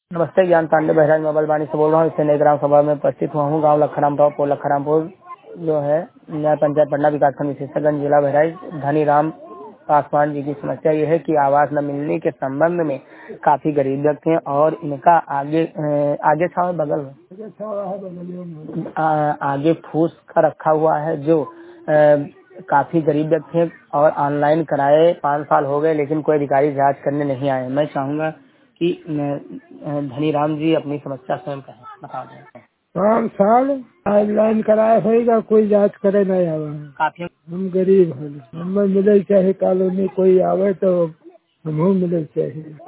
नमस्ते, ज्ञान पांडे बहराज मोबाइल वाणी से बोल रहा हूँ। इससे नई ग्राम सभा में उपस्थित हुआ हूँ। गांव लखरामपुर लखरामपुर जो है न्याय पंचायत पटना विकासखंड विशेषज्ञ जिला बहराइच धनीराम पासवान जी की समस्या ये है कि आवास न मिलने के संबंध में काफी गरीब व्यक्ति हैं और इनका आगे छाव बगल में आगे फूस का रखा हुआ है जो काफी गरीब व्यक्ति हैं और ऑनलाइन कराए 5 साल हो गए लेकिन कोई अधिकारी जांच करने नहीं आए। मैं चाहूंगा कि धनीराम जी अपनी समस्या स्वयं कहें, बता दें। 5 साल ऑनलाइन कराया होगा, कोई जांच करे नहीं आवा। काफी हम गरीब हैं, हमें मिले चाहे कॉलोनी कोई आवे तो हमको मिले चाहिए।